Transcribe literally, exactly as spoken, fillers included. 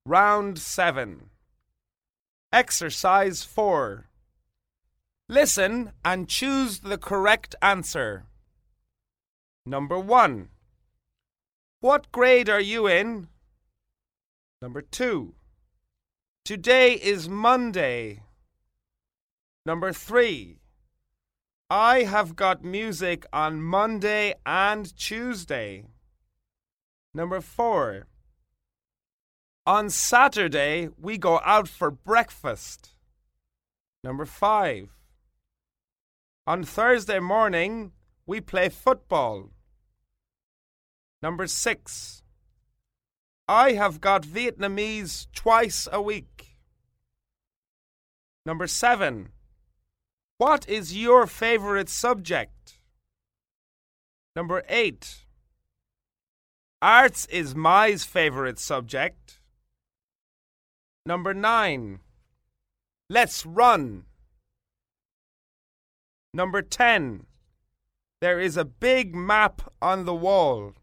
Round seven. Exercise four. Listen and choose the correct answer. Number one. What grade are you in? Number two. Today is Monday. Number three. I have got music on Monday and Tuesday. Number four. On Saturday, we go out for breakfast. Number five. On Thursday morning, we play football. Number six. I have got Vietnamese twice a week. Number seven. What is your favorite subject? Number eight. Arts is my favorite subject. Number nine. Let's run. Number ten. There is a big map on the wall.